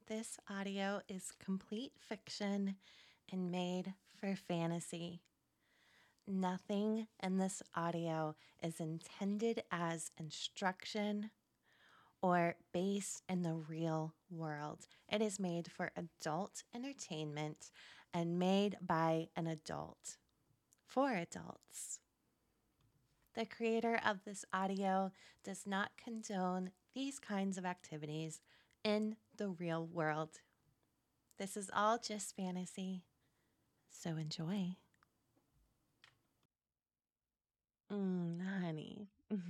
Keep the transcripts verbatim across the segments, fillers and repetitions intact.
This audio is complete fiction and made for fantasy. Nothing in this audio is intended as instruction or based in the real world. It is made for adult entertainment and made by an adult for adults. The creator of this audio does not condone these kinds of activities in the real world. This is all just fantasy, so enjoy. Mm, honey,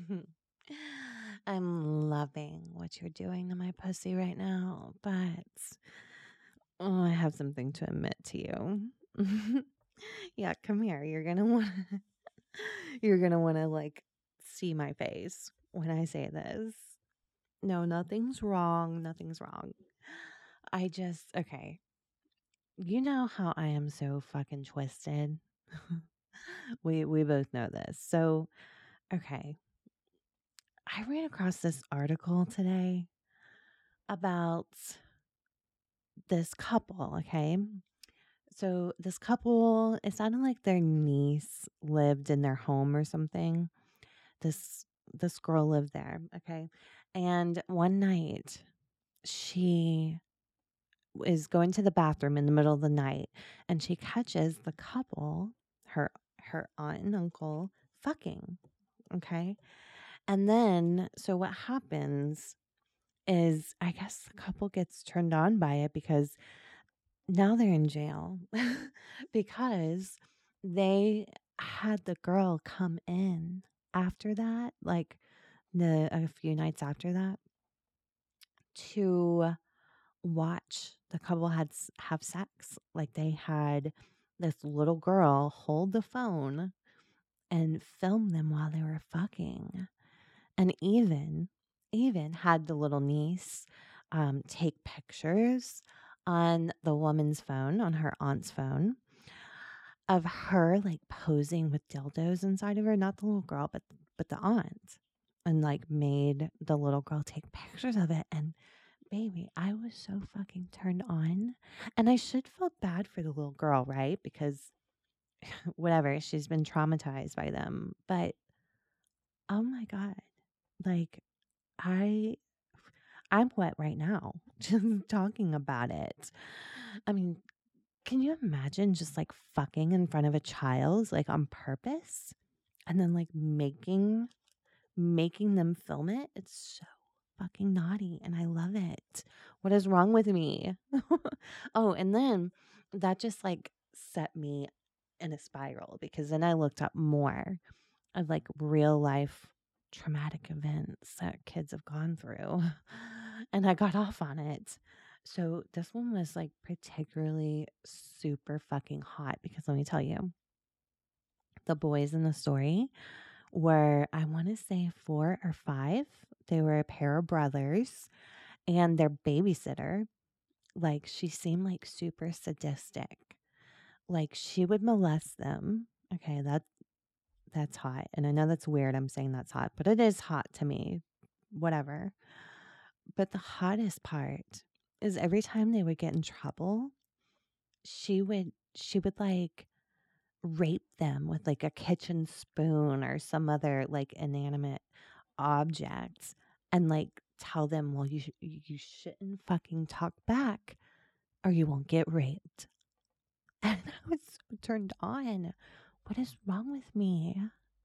I'm loving what you're doing to my pussy right now, but oh, I have something to admit to you. Yeah, come here. You're gonna want to. You're gonna want to like see my face when I say this. No, nothing's wrong. Nothing's wrong. I just okay. You know how I am so fucking twisted. we we both know this. So, okay. I ran across this article today about this couple, okay? So, this couple, it sounded like their niece lived in their home or something. This this girl lived there, okay? And one night she is going to the bathroom in the middle of the night and she catches the couple, her her aunt and uncle fucking, okay? And then so what happens is I guess the couple gets turned on by it because now they're in jail because they had the girl come in after that, like the a few nights after that, to watch the couple had s- have sex. Like they had this little girl hold the phone and film them while they were fucking, and even even had the little niece um, take pictures on the woman's phone, on her aunt's phone, of her like posing with dildos inside of her, not the little girl, but but the aunt, and like made the little girl take pictures of it. And baby, I was so fucking turned on. And I should feel bad for the little girl, right? Because whatever, she's been traumatized by them. But oh my God, like I I'm wet right now just talking about it. I mean, can you imagine just like fucking in front of a child, like on purpose, and then like making making them film it? It's so fucking naughty and I love it. What is wrong with me? Oh, and then that just like set me in a spiral because then I looked up more of like real life traumatic events that kids have gone through and I got off on it. So this one was like particularly super fucking hot because let me tell you, the boys in the story were, I want to say four or five. They were a pair of brothers and their babysitter, like she seemed like super sadistic. Like she would molest them. Okay, that that's hot. And I know that's weird. I'm saying that's hot, but it is hot to me. Whatever. But the hottest part is every time they would get in trouble, she would she would like rape them with like a kitchen spoon or some other like inanimate object and like tell them, well, you sh- you shouldn't fucking talk back or you won't get raped. And I was so turned on. What is wrong with me?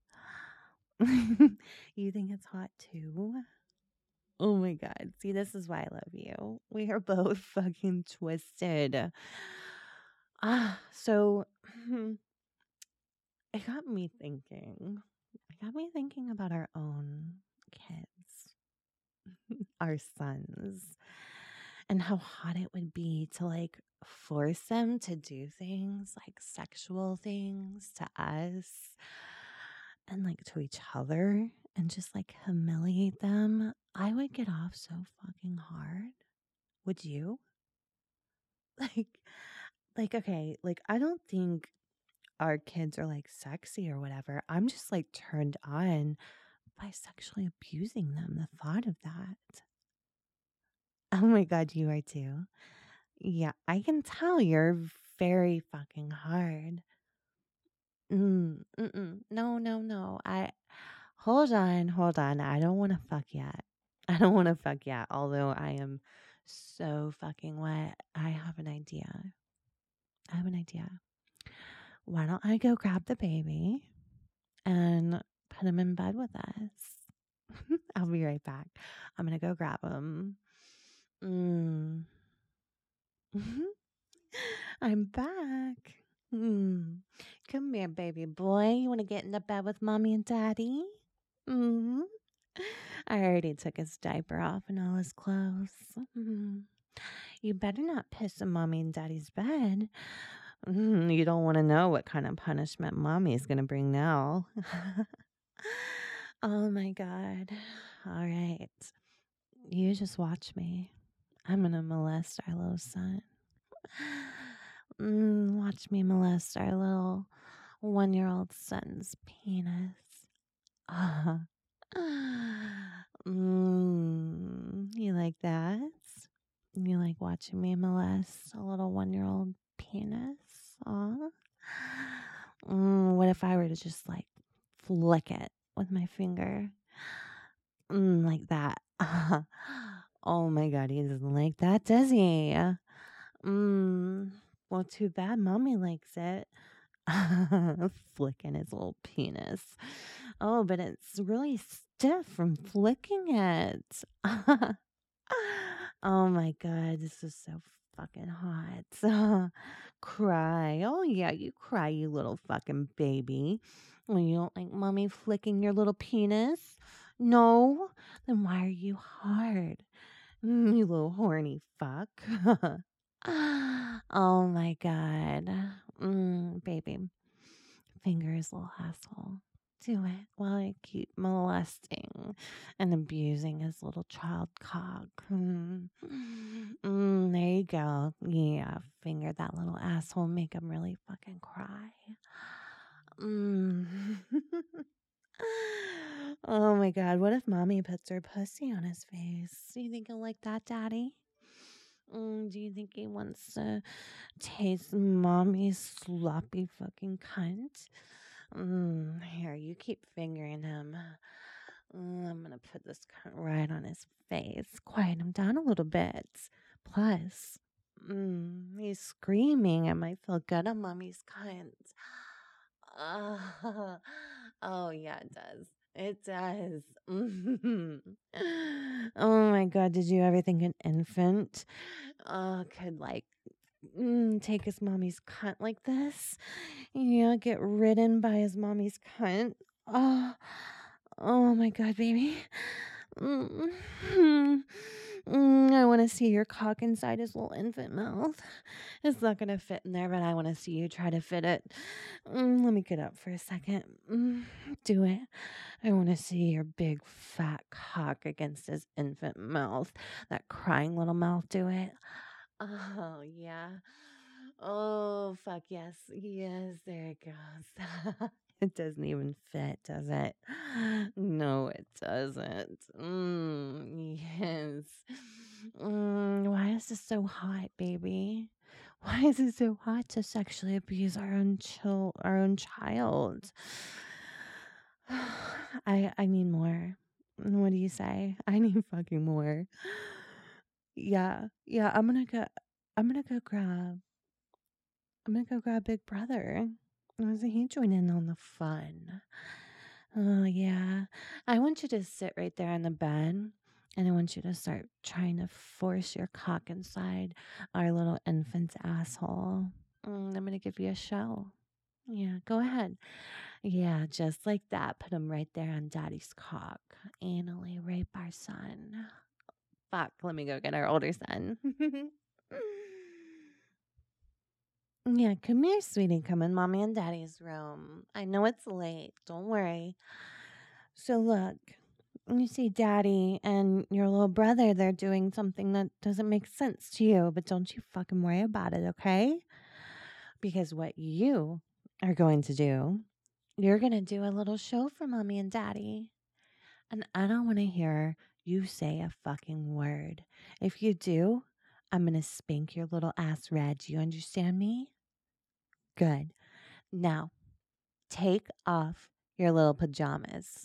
You think it's hot too? Oh my God. See, this is why I love you. We are both fucking twisted. Ah, so it got me thinking. It got me thinking about our own kids, our sons, and how hot it would be to like force them to do things like sexual things to us and like to each other and just like humiliate them. I would get off so fucking hard. Would you? Like, like, okay, like I don't think our kids are like sexy or whatever. I'm just like turned on by sexually abusing them. The thought of that. Oh my God, you are too. Yeah, I can tell you're very fucking hard. Mm, mm-mm. No, no, no. I hold on, hold on. I don't want to fuck yet. I don't want to fuck yet. Although I am so fucking wet. I have an idea. I have an idea. Why don't I go grab the baby and put him in bed with us? I'll be right back. I'm gonna go grab him. Mm. I'm back. Mm. Come here, baby boy. You want to get in the bed with mommy and daddy? Mm. I already took his diaper off and all his clothes. Mm. You better not piss in mommy and daddy's bed. Mm, you don't want to know what kind of punishment mommy is going to bring now. Oh my God. All right. You just watch me. I'm going to molest our little son. Mm, watch me molest our little one year old son's penis. Uh, mm, you like that? You like watching me molest a little one year old penis? Aw. Mm, what if I were to just like flick it with my finger? Mm, like that. Oh my God, he doesn't like that, does he? Mm, well, too bad mommy likes it. Flicking his little penis. Oh, but it's really stiff from flicking it. Oh my God, this is so fucking hot. Cry. Oh yeah, you cry, you little fucking baby. When you don't like mommy flicking your little penis? No? Then why are you hard? Mm, you little horny fuck. Oh my God. Mm, baby. Finger his little asshole. Do it while I keep molesting and abusing his little child cock. Mm. Mm, there you go. Yeah, finger that little asshole. Make him really fucking cry. Mm. Oh my God. What if mommy puts her pussy on his face? Do you think he'll like that, daddy? Mm, do you think he wants to taste mommy's sloppy fucking cunt? Mm, here, you keep fingering him. Mm, I'm gonna put this cunt right on his face. Quiet him down a little bit. Plus, mm, he's screaming. I might feel good on mommy's cunt. Uh, oh, yeah, it does. It does. Oh my God, did you ever think an infant uh, could like mm, take his mommy's cunt like this? Yeah, get ridden by his mommy's cunt. Oh, oh my God, baby. Mm, mm, mm, I want to see your cock inside his little infant mouth. It's not going to fit in there, but I want to see you try to fit it. Mm, let me get up for a second. Mm, do it. I want to see your big fat cock against his infant mouth. That crying little mouth. Do it. Oh, yeah. Oh, fuck yes. Yes, there it goes. It doesn't even fit, does it? No, it doesn't. Mm, yes. Mm, why is this so hot, baby? Why is it so hot to sexually abuse our own chil- our own child? I I need more. What do you say? I need fucking more. Yeah, yeah. I'm gonna go. I'm gonna go grab. I'm gonna go grab Big Brother. Doesn't he join in on the fun? Oh yeah. I want you to sit right there on the bed, and I want you to start trying to force your cock inside our little infant's asshole. Mm, I'm gonna give you a show. Yeah, go ahead. Yeah, just like that. Put him right there on daddy's cock. Anally rape our son. Fuck, let me go get our older son. Yeah, come here, sweetie. Come in mommy and daddy's room. I know it's late. Don't worry. So look, you see daddy and your little brother, they're doing something that doesn't make sense to you, but don't you fucking worry about it, okay? Because what you are going to do, you're going to do a little show for mommy and daddy. And I don't want to hear you say a fucking word. If you do, I'm going to spank your little ass red. Do you understand me? Good. Now, take off your little pajamas.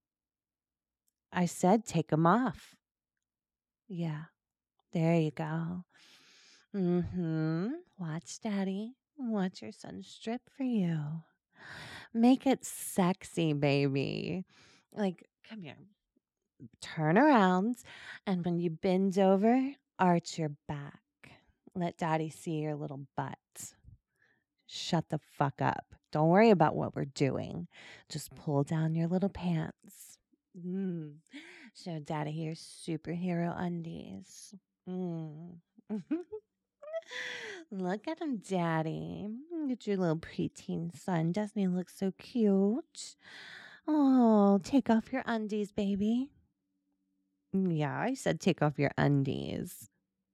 I said take them off. Yeah, there you go. Mm-hmm. Watch daddy. Watch your son strip for you. Make it sexy, baby. Like, come here. Turn around. And when you bend over, arch your back. Let daddy see your little butt. Shut the fuck up. Don't worry about what we're doing. Just pull down your little pants. Mm. Show daddy your superhero undies. Mm. Look at him, daddy. Look at your little preteen son. Doesn't he look so cute? Oh, take off your undies, baby. Yeah, I said take off your undies.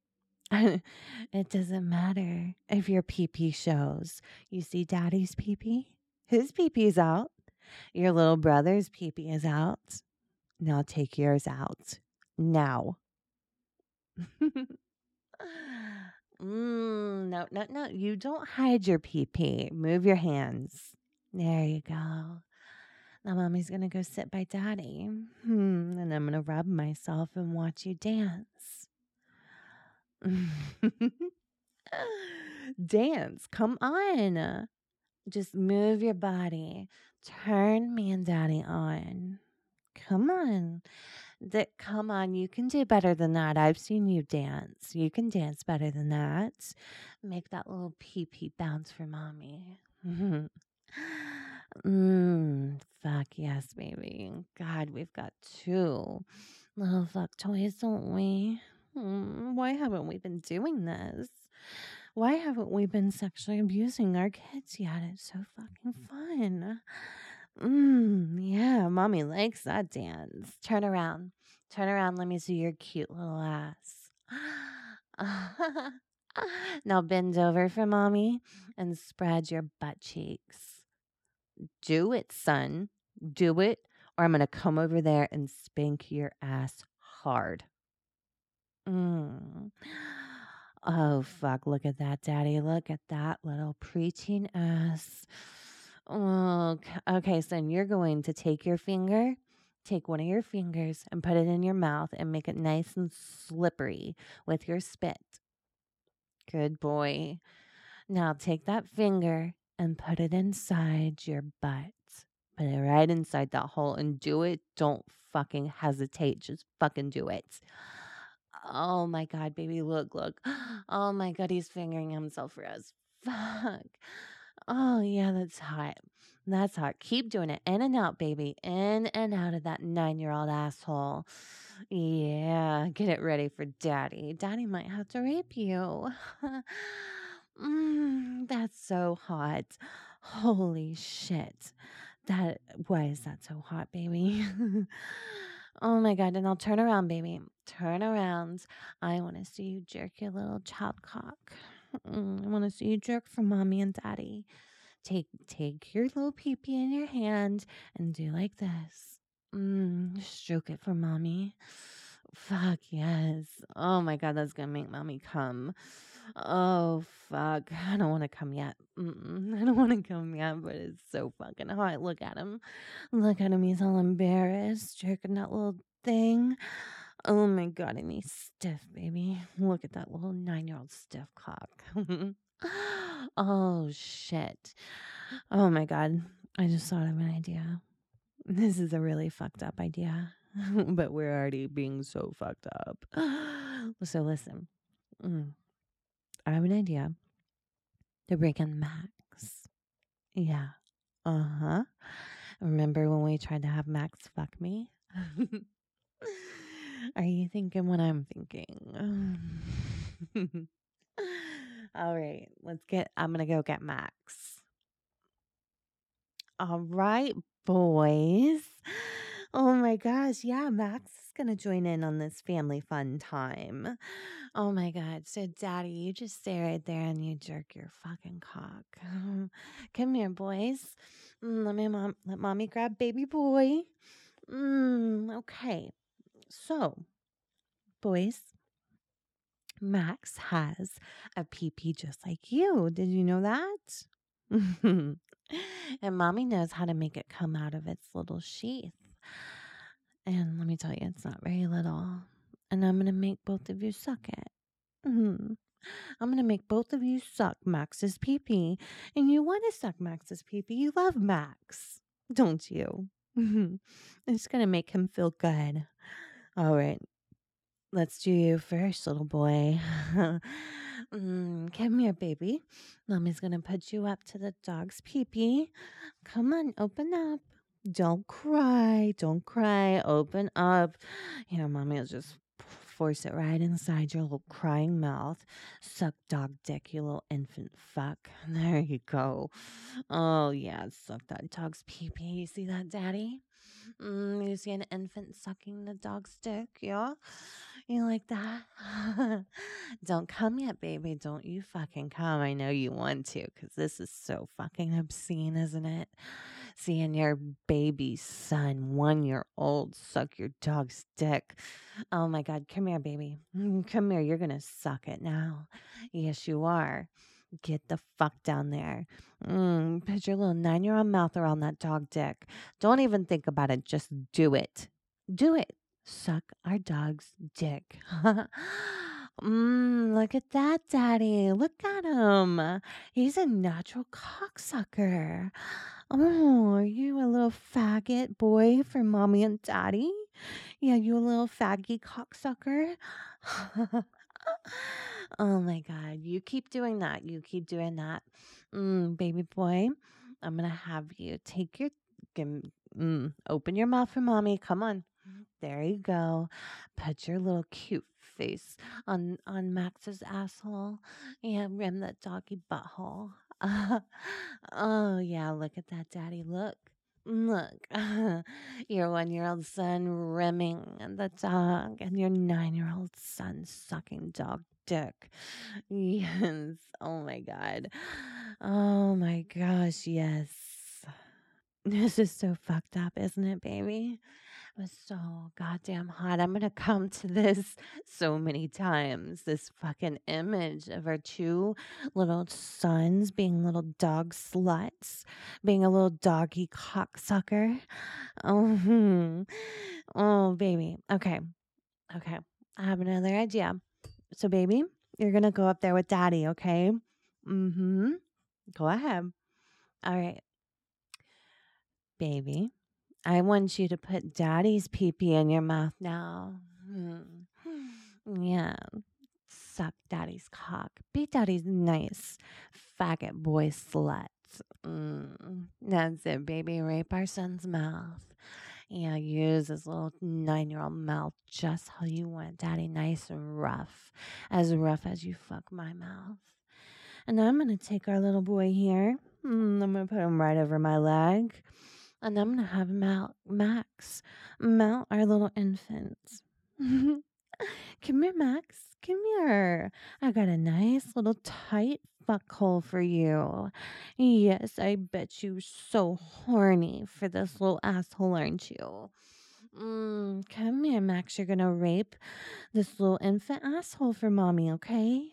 It doesn't matter if your pee-pee shows. You see daddy's pee-pee? His pee-pee's out. Your little brother's pee-pee is out. Now take yours out. Now. mm, no, no, no. You don't hide your pee-pee. Move your hands. There you go. Now mommy's going to go sit by daddy. Hmm, and I'm going to rub myself and watch you dance. Dance. Come on. Just move your body. Turn me and daddy on. Come on. That come on, you can do better than that. I've seen you dance. You can dance better than that. Make that little pee pee bounce for mommy. Mmm, fuck yes, baby. God, we've got two little fuck toys, don't we? Mm, why haven't we been doing this? Why haven't we been sexually abusing our kids yet? It's so fucking fun. Mmm, yeah, mommy likes that dance. Turn around. Turn around. Let me see your cute little ass. Now bend over for mommy and spread your butt cheeks. Do it, son. Do it, or I'm going to come over there and spank your ass hard. Mm. Oh, fuck. Look at that, daddy. Look at that little preteen ass. Oh, okay, son, you're going to take your finger, take one of your fingers and put it in your mouth and make it nice and slippery with your spit. Good boy. Now take that finger and put it inside your butt. Put it right inside that hole and do it. Don't fucking hesitate. Just fucking do it. Oh my God, baby, look, look. Oh my God, he's fingering himself for us. Fuck. Oh yeah, that's hot. That's hot. Keep doing it. In and out, baby. In and out of that nine-year-old asshole. Yeah, get it ready for daddy. Daddy might have to rape you. mm, that's so hot. Holy shit. That, why is that so hot, baby? Oh my God. And I'll turn around, baby. Turn around. I want to see you jerk your little child cock. Mm, I want to see you jerk for mommy and daddy. Take take your little pee-pee in your hand and do like this. Mm, stroke it for mommy. Fuck yes. Oh my God, that's gonna make mommy come. Oh fuck. I don't want to come yet. Mm-mm, I don't want to come yet, but it's so fucking hot. Look at him. Look at him. He's all embarrassed, jerking that little thing. Oh my God, and he's stiff, baby. Look at that little nine-year-old stiff cock. Oh shit. Oh my God. I just thought of an idea. This is a really fucked up idea, but we're already being so fucked up. So listen, mm, I have an idea to bring in Max. Yeah. Uh huh. Remember when we tried to have Max fuck me? Are you thinking what I'm thinking? All right, let's get, I'm going to go get Max. All right, boys. Oh my gosh. Yeah, Max is going to join in on this family fun time. Oh my God. So, daddy, you just stay right there and you jerk your fucking cock. Come here, boys. Mm, let me, mom, let mommy grab baby boy. Mm, okay. So, boys, Max has a pee-pee just like you. Did you know that? And mommy knows how to make it come out of its little sheath. And let me tell you, it's not very little. And I'm going to make both of you suck it. Mhm. I'm going to make both of you suck Max's pee-pee. And you want to suck Max's pee-pee. You love Max, don't you? Mhm. It's going to make him feel good. All right. Let's do you first, little boy. mm, come here, baby. Mommy's going to put you up to the dog's pee-pee. Come on, open up. Don't cry. Don't cry. Open up. Here, mommy will just force it right inside your little crying mouth. Suck dog dick, you little infant fuck. There you go. Oh, yeah. Suck that dog's pee-pee. You see that, Daddy? Mm, you see an infant sucking the dog's dick? Yeah? You like that? Don't come yet, baby. Don't you fucking come. I know you want to because this is so fucking obscene, isn't it? Seeing your baby son, one year old, suck your dog's dick. Oh my God. Come here, baby. Mm, Come here. You're going to suck it now. Yes, you are. Get the fuck down there. Mm, put your little nine year old mouth around that dog dick. Don't even think about it. Just do it. Do it. Suck our dog's dick. mm, look at that, Daddy. Look at him. He's a natural cocksucker. Oh, are you a little faggot boy for mommy and daddy? Yeah, you a little faggy cocksucker. Oh my God. You keep doing that. You keep doing that. Mm, baby boy, I'm going to have you take your, give, mm, open your mouth for mommy. Come on. There you go. Put your little cute face on, on Max's asshole. Yeah, rim that doggy butthole. oh, yeah. Look at that, Daddy. Look. Look, your one year old son rimming the dog, and your nine year old son sucking dog dick. Yes. Oh my God. Oh my gosh. Yes. This is so fucked up, isn't it, baby? It was so goddamn hot. I'm going to come to this so many times. This fucking image of our two little sons being little dog sluts, being a little doggy cocksucker. Oh, hmm. oh, baby. Okay. Okay. I have another idea. So, baby, you're going to go up there with daddy, okay? Mm hmm. Go ahead. All right. Baby, I want you to put daddy's pee-pee in your mouth now. Hmm. Yeah. Suck daddy's cock. Be daddy's nice faggot boy slut. Mm. That's it, baby. Rape our son's mouth. Yeah, use his little nine-year-old mouth just how you want, daddy. Nice and rough. As rough as you fuck my mouth. And I'm going to take our little boy here. Mm, I'm going to put him right over my leg. And I'm going to have Mal- Max mount our little infant. Come here, Max. Come here. I got a nice little tight fuck hole for you. Yes, I bet you're so horny for this little asshole, aren't you? Mm, come here, Max. You're going to rape this little infant asshole for mommy, okay?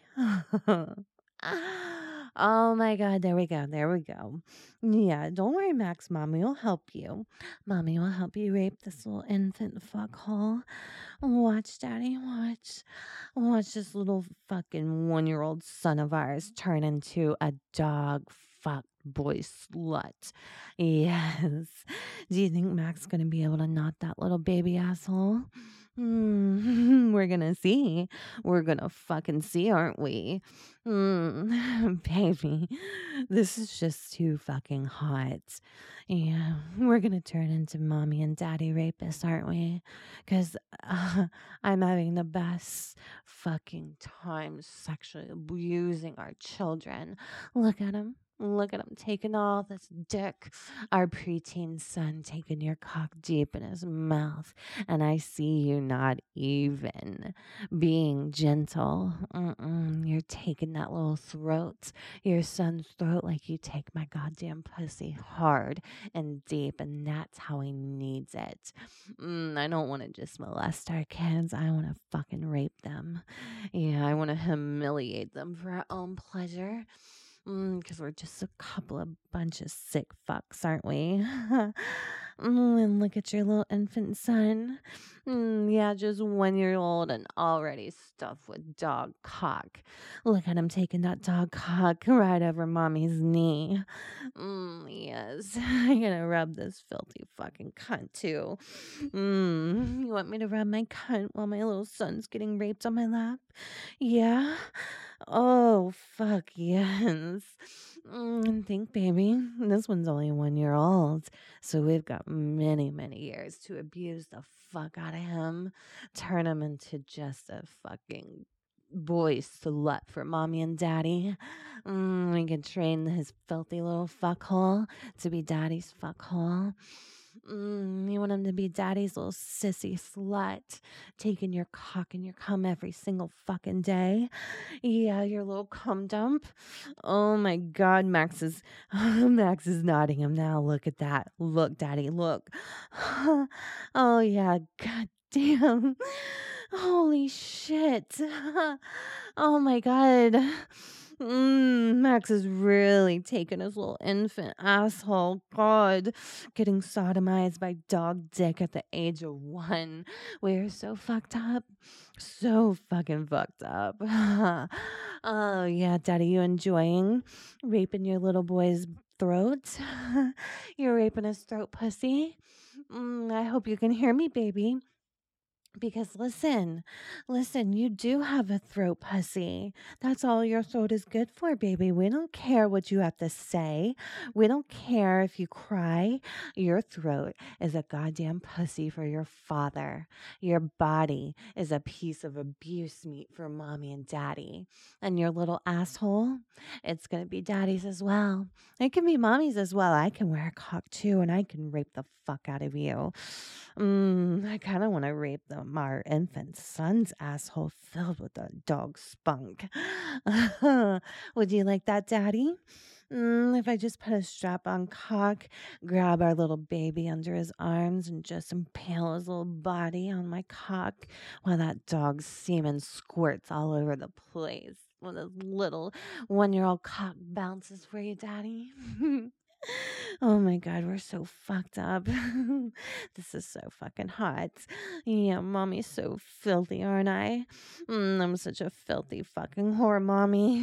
Oh my God, there we go. There we go. Yeah, don't worry, Max. Mommy will help you. Mommy will help you rape this little infant fuckhole. Watch, Daddy, watch. Watch this little fucking one year old son of ours turn into a dog fuck boy slut. Yes. Do you think Mac's gonna be able to knot that little baby asshole? Mm, we're gonna see. We're gonna fucking see, aren't we? Mm, baby, this is just too fucking hot. Yeah, we're gonna turn into mommy and daddy rapists, aren't we? Because uh, I'm having the best fucking time sexually abusing our children. Look at him. Look at him taking all this dick. Our preteen son taking your cock deep in his mouth. And I see you not even being gentle. Mm-mm. You're taking that little throat, your son's throat, like you take my goddamn pussy hard and deep. And that's how he needs it. Mm, I don't want to just molest our kids. I want to fucking rape them. Yeah, I want to humiliate them for our own pleasure. Because we're just a couple of bunch of sick fucks, aren't we? Mm, and look at your little infant son. Mm, yeah, just one year old and already stuffed with dog cock. Look at him taking that dog cock right over mommy's knee. Mm, yes, I'm gonna rub this filthy fucking cunt too. Mm, you want me to rub my cunt while my little son's getting raped on my lap? Yeah? Oh, fuck yes. Mm, think, baby. This one's only one year old, so we've got many, many years to abuse the fuck out of him, turn him into just a fucking boy slut for mommy and daddy. Mm, we can train his filthy little fuckhole to be daddy's fuckhole. Mm, you want him to be daddy's little sissy slut, taking your cock and your cum every single fucking day. Yeah, your little cum dump. Oh my God, Max is Max is nodding him now. Look at that. Look, Daddy, look. Oh yeah, God damn. Holy shit. Oh my God. Mm, Max is really taking his little infant asshole. God, getting sodomized by dog dick at the age of one. We're so fucked up. So fucking fucked up. Oh, yeah, Daddy, you enjoying raping your little boy's throat? You're raping his throat, pussy? Mm, I hope you can hear me, baby. Because listen, listen, you do have a throat pussy. That's all your throat is good for, baby. We don't care what you have to say. We don't care if you cry. Your throat is a goddamn pussy for your father. Your body is a piece of abuse meat for mommy and daddy. And your little asshole, it's going to be daddy's as well. It can be mommy's as well. I can wear a cock too, and I can rape the fuck out of you. Mm, I kind of want to rape them, our infant son's asshole filled with the dog spunk. Would you like that, Daddy? Mm, if I just put a strap on cock, grab our little baby under his arms, and just impale his little body on my cock while that dog's semen squirts all over the place. When his little one year old cock bounces for you, Daddy. Oh my God, we're so fucked up. This is so fucking hot. Yeah, mommy's so filthy, aren't I? Mm, I'm such a filthy fucking whore, mommy.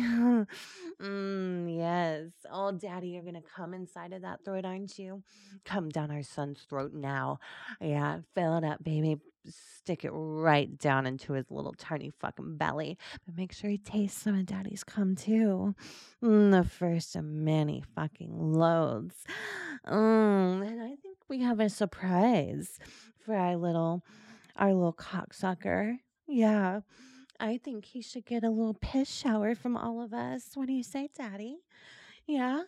Mm, yes. Oh, daddy, you're gonna come inside of that throat, aren't you? Come down our son's throat now. Yeah, fill it up, baby. Stick it right down into his little tiny fucking belly. But make sure he tastes some of daddy's cum too. Mm, the first of many fucking loads. Um, and I think we have a surprise for our little our little cocksucker. Yeah. I think he should get a little piss shower from all of us. What do you say, Daddy? Yeah.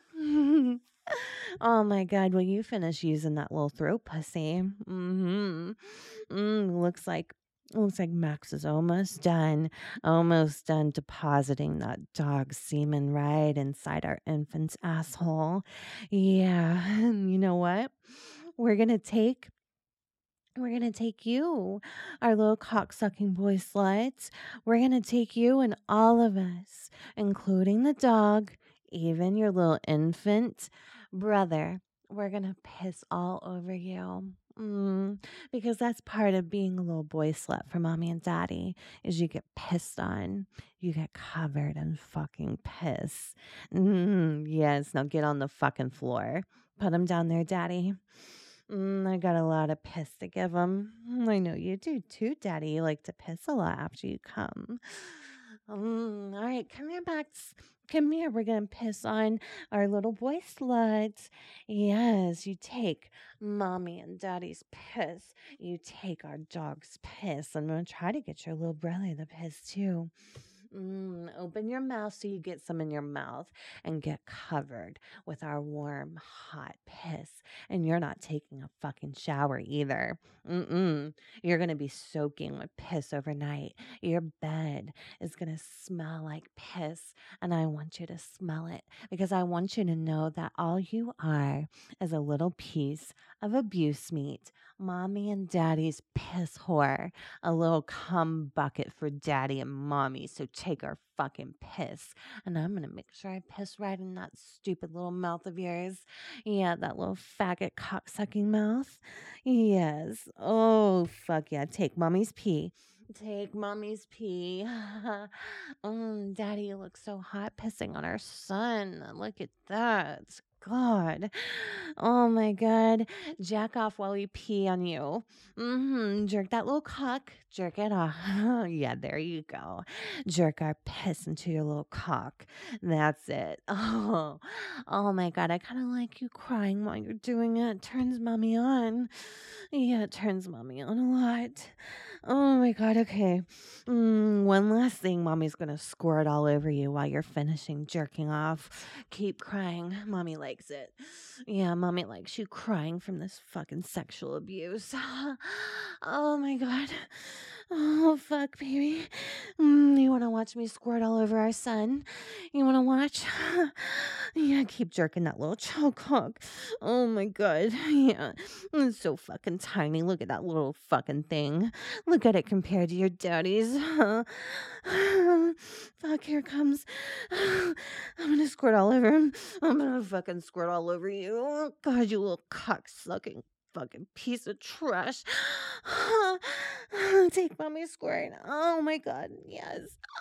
Oh my God, will you finish using that little throat pussy? Mm-hmm. Mm, looks like looks like Max is almost done. Almost done depositing that dog semen right inside our infant's asshole. Yeah. And you know what? We're gonna take we're going to take you, our little cocksucking boy sluts. We're going to take you and all of us, including the dog, even your little infant brother. We're going to piss all over you. Mm, because that's part of being a little boy slut for mommy and daddy is you get pissed on. You get covered in fucking piss. Mm, yes, now get on the fucking floor. Put him down there, daddy. Mm, I got a lot of piss to give him. I know you do too, Daddy. You like to piss a lot after you come. Mm, all right, come here, Max. Come here. We're going to piss on our little boy sluts. Yes, you take mommy and daddy's piss. You take our dog's piss. I'm going to try to get your little brother the piss too. Mm, open your mouth so you get some in your mouth and get covered with our warm, hot piss. And you're not taking a fucking shower either. Mm-mm. You're going to be soaking with piss overnight. Your bed is going to smell like piss. And I want you to smell it because I want you to know that all you are is a little piece of abuse meat. Mommy and daddy's piss whore. A little cum bucket for daddy and mommy. So take our fucking piss. And I'm going to make sure I piss right in that stupid little mouth of yours. Yeah, that little faggot cocksucking mouth. Yes. Oh, fuck yeah. Take mommy's pee. Take mommy's pee. mm, Daddy, you look so hot pissing on our son. Look at that. God. Oh my God. Jack off while we pee on you. Mm-hmm. Jerk that little cock. Jerk it off. yeah, there you go. Jerk our piss into your little cock. That's it. Oh, oh my God. I kind of like you crying while you're doing it. It turns mommy on. Yeah, it turns mommy on a lot. Oh my God. Okay. Mm, one last thing. Mommy's going to squirt all over you while you're finishing jerking off. Keep crying. Mommy likes it. Yeah, mommy likes you crying from this fucking sexual abuse. oh my God. Oh, fuck, baby. Mm, you want to watch me squirt all over our son? You want to watch? yeah, keep jerking that little choke cock. Oh my God. Yeah, it's so fucking tiny. Look at that little fucking thing. Look at it compared to your daddy's. Fuck, here it comes. I'm gonna squirt all over him. I'm gonna fucking squirt all over you. Oh, God, you little cock sucking fucking piece of trash. Take mommy squirt. Oh my God, yes.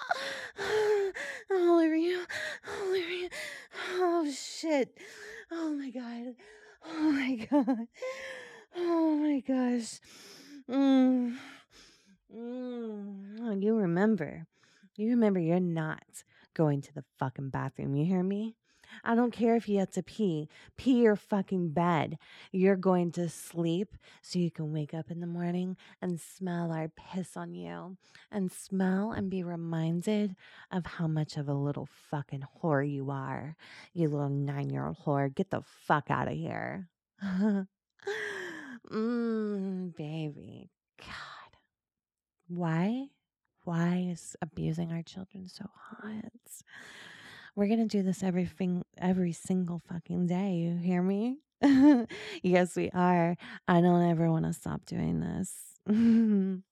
all over you. All over you. Oh shit. Oh my God. Oh my God. Oh my gosh. Mm. Mm. Oh, you remember. You remember you're not going to the fucking bathroom. You hear me? I don't care if you have to pee. Pee your fucking bed. You're going to sleep so you can wake up in the morning and smell our piss on you. And smell and be reminded of how much of a little fucking whore you are. You little nine-year-old whore. Get the fuck out of here. Mmm, baby. God. Why? Why is abusing our children so hot? We're going to do this every fing- every single fucking day. You hear me? yes, we are. I don't ever want to stop doing this.